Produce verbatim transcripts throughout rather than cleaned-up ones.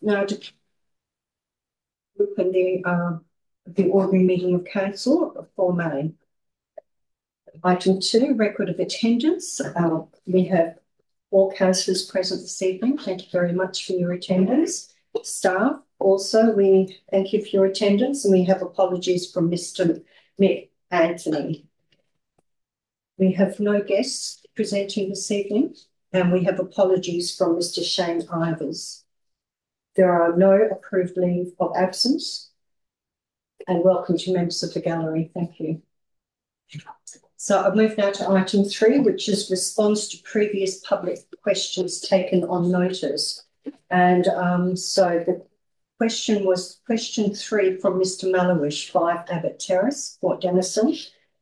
now to open the, uh, the ordinary meeting of council for May. Item two, record of attendance. Uh, we have all councillors present this evening. Thank you very much for your attendance. Staff, also, we thank you for your attendance, and we have apologies from Mister Mick Anthony. We have no guests presenting this evening, and we have apologies from Mister Shane Ivers. There are no approved leave of absence, and welcome to members of the gallery. Thank you. So I'll move now to item three, which is response to previous public questions taken on notice. And um, so the question was question three from Mister Mallowish, five Abbott Terrace, Port Denison.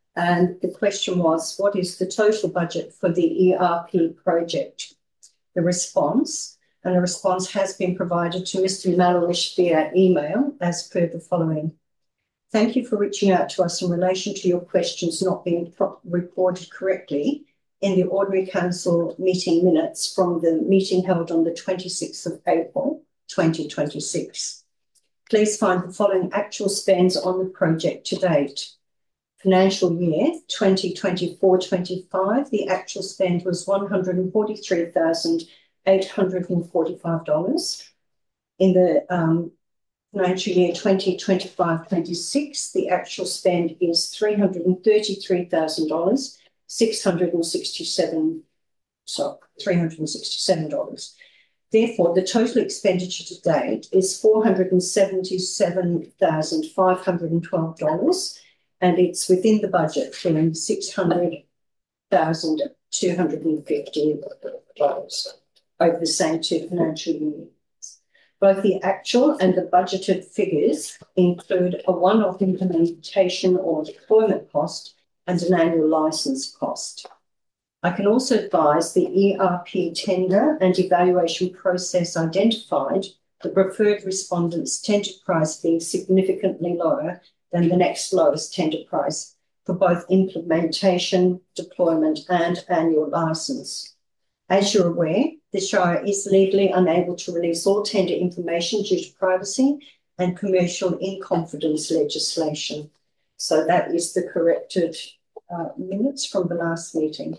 And the question was, what is the total budget for the E R P project? The response, and the response has been provided to Mister Mallowish via email as per the following. Thank you for reaching out to us in relation to your questions not being reported correctly in the Ordinary Council meeting minutes from the meeting held on the twenty-sixth of April, twenty twenty-six. Please find the following actual spends on the project to date. Financial year twenty twenty-four twenty-five, the actual spend was one hundred forty-three thousand eight hundred forty-five dollars. In the um, financial year twenty twenty-five twenty-six, the actual spend is three hundred thirty-three thousand dollars, six hundred sixty-seven, sorry, three hundred sixty-seven dollars. Therefore, the total expenditure to date is four hundred seventy-seven thousand five hundred twelve dollars, and it's within the budget for six hundred thousand two hundred fifty dollars over the same two financial years. Both the actual and the budgeted figures include a one-off implementation or deployment cost and an annual licence cost. I can also advise the E R P tender and evaluation process identified the preferred respondent's tender price being significantly lower than the next lowest tender price for both implementation, deployment and annual licence. As you're aware, the Shire is legally unable to release all tender information due to privacy and commercial in confidence legislation. So that is the corrected uh, minutes from the last meeting,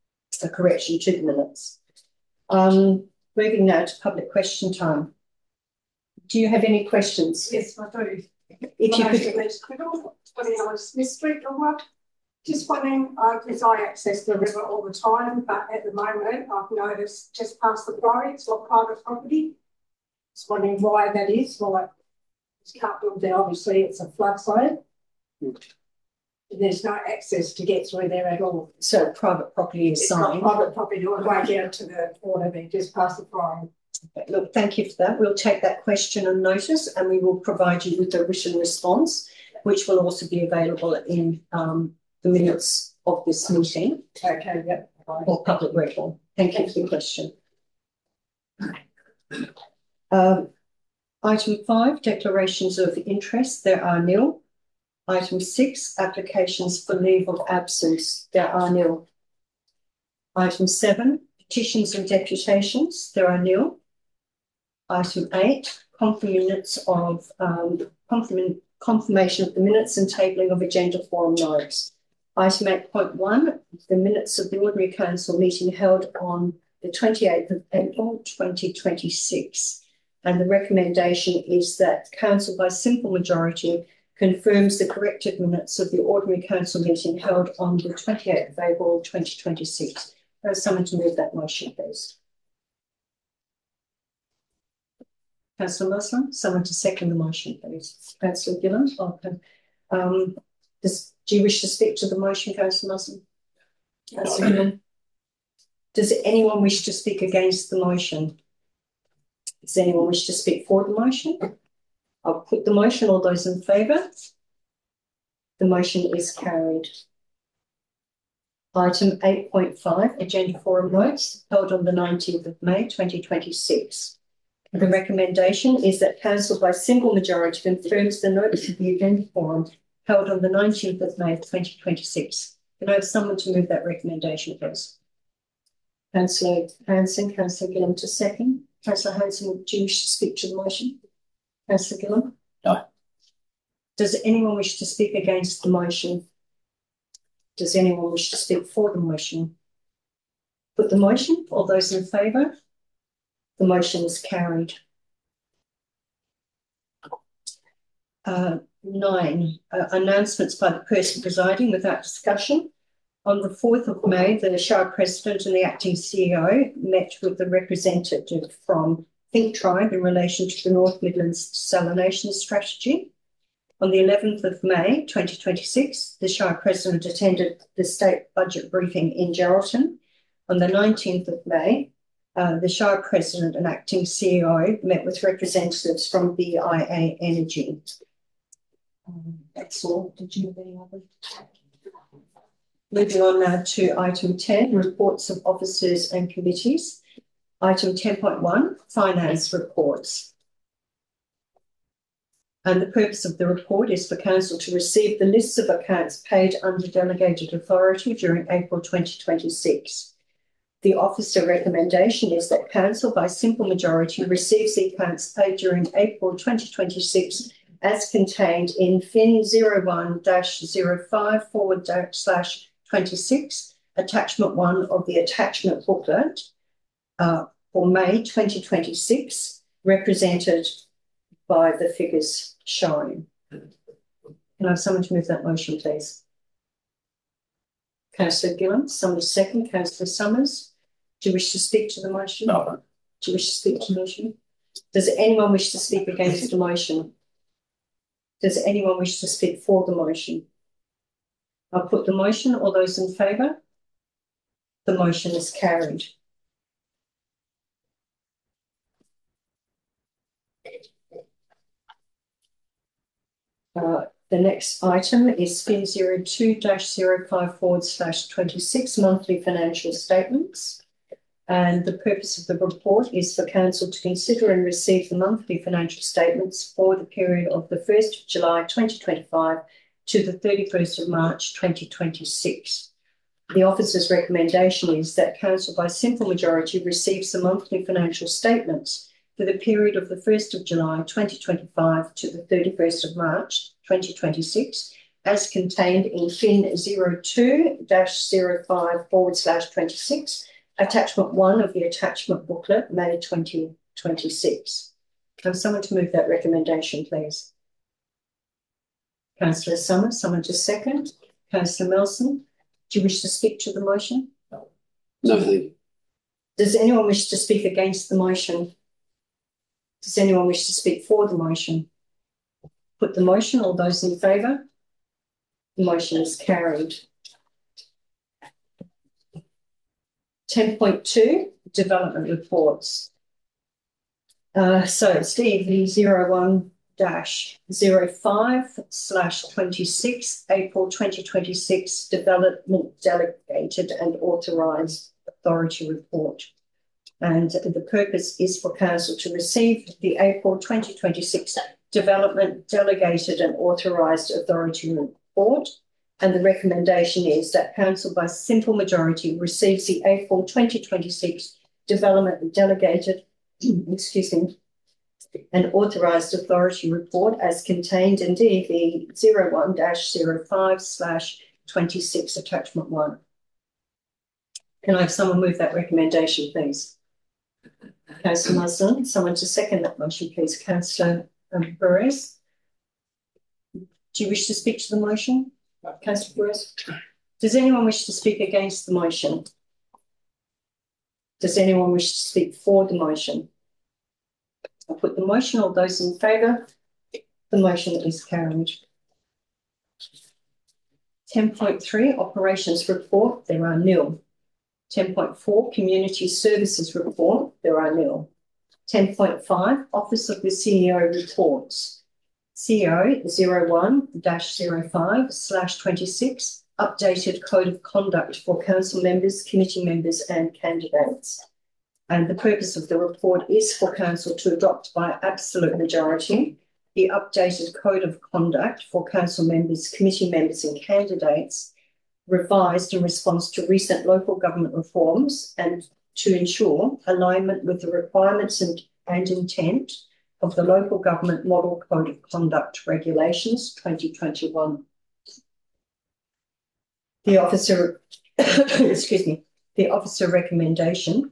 a correction to the minutes. Um, moving now to public question time. Do you have any questions? Yes, I do. If you could... Street or what? Just wondering, because uh, I access the river all the time, but at the moment I've noticed just past the quarry, it's not private property. Just wondering why that is. Why you can't build there, obviously it's a flood zone. Mm. There's no access to get through there at all. So private property is signed. Private property all the way down to the water there, just past the quarry. Okay, look, thank you for that. We'll take that question on notice and we will provide you with a written response, which will also be available in um, the minutes of this meeting. Okay, yep. Or public record. Thank you for the question. Um, item five, declarations of interest. There are nil. Item six, applications for leave of absence. There are nil. Item seven, petitions and deputations. There are nil. Item eight, minutes of um, confirm confirmation of the minutes and tabling of agenda forum notes. Item eight point one, the minutes of the Ordinary Council meeting held on the twenty-eighth of April twenty twenty-six. And the recommendation is that Council by simple majority confirms the corrected minutes of the Ordinary Council meeting held on the twenty-eighth of April twenty twenty-six. There's someone to move that motion, please. Councillor Muslim, someone to second the motion, please. Councillor Gillan, okay. Um, does, do you wish to speak to the motion, Councillor Muslim? Councillor Gillan? Does anyone wish to speak against the motion? Does anyone wish to speak for the motion? I'll put the motion. All those in favour? The motion is carried. Item eight point five, agenda forum notes held on the nineteenth of May twenty twenty-six. The recommendation is that Council by simple majority confirms the notice of the agenda forum held on the nineteenth of May twenty twenty-six. Can I have someone to move that recommendation, please? Councillor Hanson, Councillor Gillam to second. Councillor Hanson, do you wish to speak to the motion? Councillor Gillam? No. Does anyone wish to speak against the motion? Does anyone wish to speak for the motion? Put the motion. All those in favour? The motion is carried. Uh, nine, uh, announcements by the person presiding without discussion. On the fourth of May, the Shire President and the Acting C E O met with the representative from Think Tribe in relation to the North Midlands Desalination Strategy. On the eleventh of May, twenty twenty-six, the Shire President attended the state budget briefing in Geraldton. On the nineteenth of May, uh, the Shire President and Acting C E O met with representatives from B I A Energy. Um, that's all. Did you have any other? Moving on now to item ten, reports of officers and committees. Item ten point one, finance reports. And the purpose of the report is for Council to receive the lists of accounts paid under delegated authority during April twenty twenty-six. The officer recommendation is that Council, by simple majority, receives the accounts paid during April twenty twenty-six as contained in F I N zero one dash zero five forward dash slash twenty-six, attachment one of the attachment booklet uh, for May twenty twenty-six, represented by the figures shown. Can I have someone to move that motion, please? Councillor Gillam, someone to second. Councillor Summers, do you wish to speak to the motion? No. Do you wish to speak to the motion? Does anyone wish to speak against the motion? Does anyone wish to speak for the motion? I'll put the motion. All those in favour? The motion is carried. Uh, the next item is F I N zero two dash zero five forward slash twenty-six, monthly financial statements. And the purpose of the report is for Council to consider and receive the monthly financial statements for the period of the first of July twenty twenty-five to the thirty-first of March twenty twenty-six. The officer's recommendation is that Council, by simple majority, receives the monthly financial statements for the period of the first of July twenty twenty-five to the thirty-first of March twenty twenty-six, as contained in F I N zero two dash zero five forward slash twenty-six, attachment one of the attachment booklet, May twenty twenty-six. Can someone to move that recommendation, please? Councillor Summers, someone to second. Councillor Milson, do you wish to speak to the motion? No. No, thank you. Does anyone wish to speak against the motion? Does anyone wish to speak for the motion? Put the motion. All those in favour? The motion is carried. ten point two, development reports. Uh, so Steve, the zero one dash zero five slash twenty-six, April twenty twenty-six, development delegated and authorised authority report. And the purpose is for Council to receive the April twenty twenty-six development delegated and authorised authority report. And the recommendation is that Council, by simple majority, receives the April twenty twenty-six development delegated, excuse me, and authorised authority report as contained in D V zero one dash zero five slash twenty-six, attachment one. Can I have someone move that recommendation, please? Councillor Muslim, someone to second that motion, please. Councillor um, Perez, do you wish to speak to the motion? Councillor Perez, does anyone wish to speak against the motion? Does anyone wish to speak for the motion? I'll put the motion. All those in favour? The motion is carried. ten point three, operations report, there are nil. ten point four, community services report, there are nil. ten point five, office of the C E O reports. C E O zero one dash zero five slash twenty-six, updated code of conduct for council members, committee members and candidates. And the purpose of the report is for Council to adopt by absolute majority the updated code of conduct for council members, committee members and candidates, revised in response to recent local government reforms and to ensure alignment with the requirements and, and intent of the Local Government Model Code of Conduct Regulations twenty twenty-one. The officer, excuse me, the officer recommendation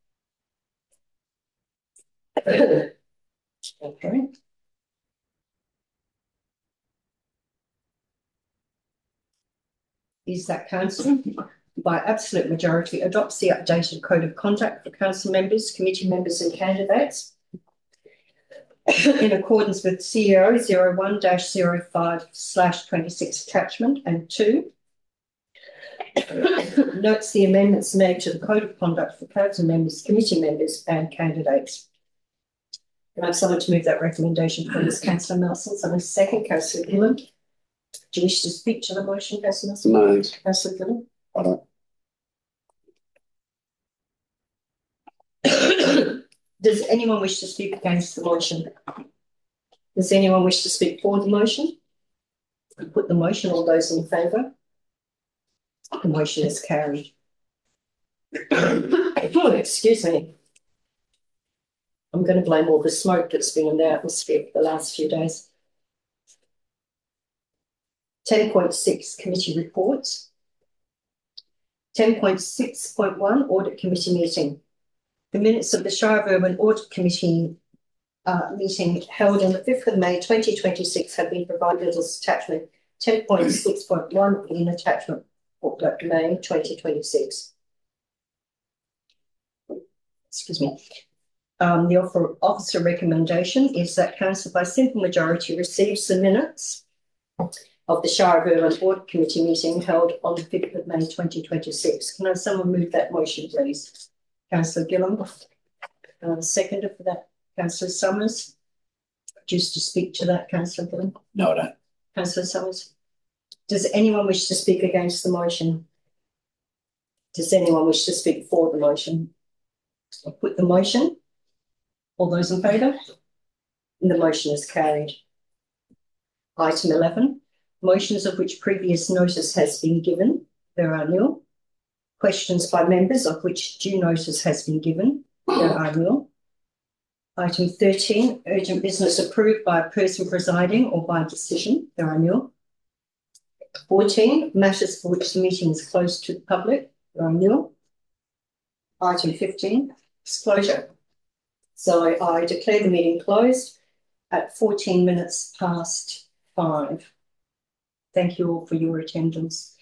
okay, is that council, by absolute majority, adopts the updated code of conduct for council members, committee members and candidates in accordance with C O zero one dash zero five slash twenty-six attachment, and two, notes the amendments made to the code of conduct for council members, committee members and candidates. Can I have someone to move that recommendation, please? Councillor Nelson. Someone second. Councillor Gillan. Do you wish to speak to the motion, Councillor Nelson? No, thanks. Councillor Gillan. I don't. Does anyone wish to speak against the motion? Does anyone wish to speak for the motion? I put the motion. All those in favour? The motion is carried. Oh, excuse me. I'm going to blame all the smoke that's been in the atmosphere for the last few days. ten point six Committee Reports. ten point six point one Audit Committee Meeting. The minutes of the Shire of Irwin Audit Committee uh, meeting held on the fifth of May twenty twenty-six have been provided as attachment ten point six point one in attachment booklet May twenty twenty-six. Excuse me. Um, the offer, officer recommendation is that council by simple majority receives the minutes of the Shire of Irwin Audit Committee meeting held on the fifth of May twenty twenty-six. Can I have someone move that motion, please? Councillor Gillan, uh, seconder for that. Councillor Summers, just to speak to that, Councillor Gillan. No, I don't. Councillor Summers. Does anyone wish to speak against the motion? Does anyone wish to speak for the motion? I'll put the motion. All those in favour? The motion is carried. Item eleven. Motions of which previous notice has been given. There are nil. Questions by members of which due notice has been given. There are nil. Item thirteen. Urgent business approved by a person presiding or by decision. There are nil. fourteen. Matters for which the meeting is closed to the public. There are nil. Item fifteen. Disclosure. So I declare the meeting closed at fourteen minutes past five. Thank you all for your attendance.